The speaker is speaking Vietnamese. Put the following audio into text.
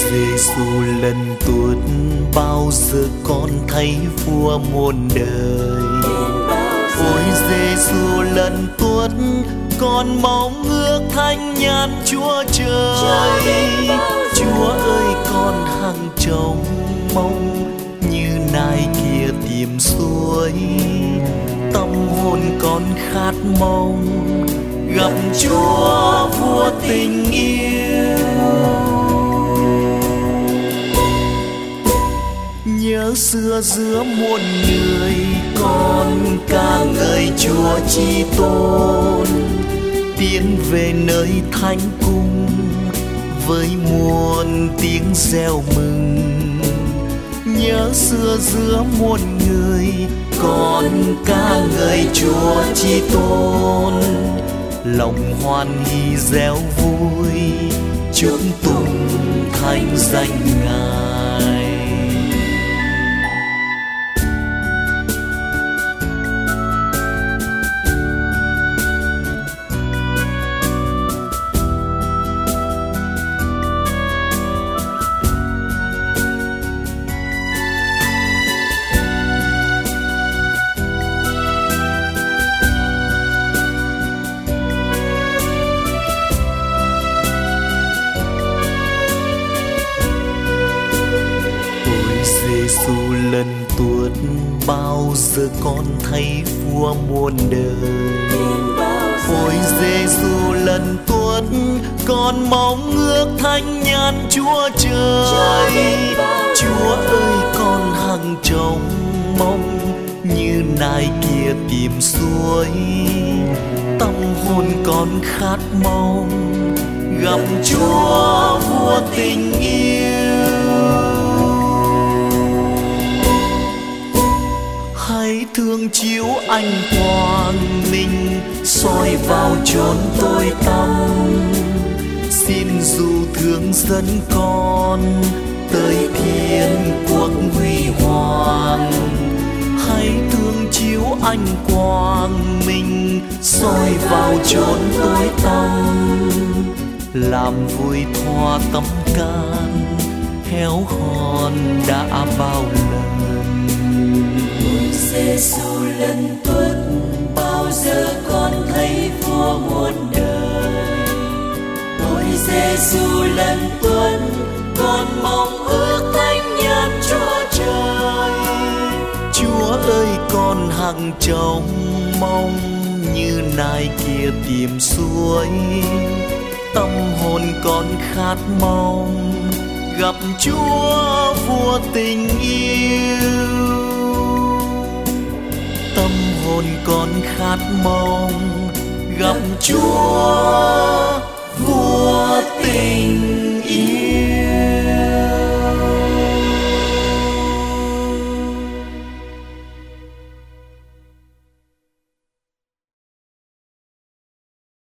Giêsu lần tuốt, bao giờ con thấy vua muôn đời. Ôi Giêsu lần tuốt, con mong ước thánh nhãn Chúa trời. Chúa ơi con hằng trông mong, như nai kia tìm suối. Tâm hồn con khát mong, gặp Chúa vua tình yêu. Nhớ xưa giữa muôn người, con ca ngợi Chúa Chí Tôn. Tiến về nơi thánh cung với muôn tiếng reo mừng. Nhớ xưa giữa muôn người, con ca ngợi Chúa Chí Tôn. Lòng hoan hỉ reo vui, chúc tụng thánh danh Ngài. Giêsu lần tuốt, bao giờ con thấy vua muôn đời. Ôi Giêsu lần tuốt, con mong ước thánh nhãn Chúa trời. Chúa ơi con hằng trông mong, như nai kia tìm suối. Tâm hồn con khát mong, gặp Chúa vua tình yêu. Hãy thương chiếu ánh quang minh, soi vào chốn tối tăm. Xin dù thương dẫn con tới thiên quốc huy hoàng. Hãy thương chiếu ánh quang minh, soi vào chốn tối tăm. Làm vui thoa tâm can, héo hon đã bao lần. Giêsu lần tuốt, bao giờ con thấy vua muôn đời. Ôi Giêsu lần tuốt, con mong ước thánh nhãn Chúa trời. Chúa ơi con hằng trông mong, như nai kia tìm suối. Tâm hồn con khát mong, gặp Chúa vua tình yêu. Tâm hồn con khát mong, gặp Chúa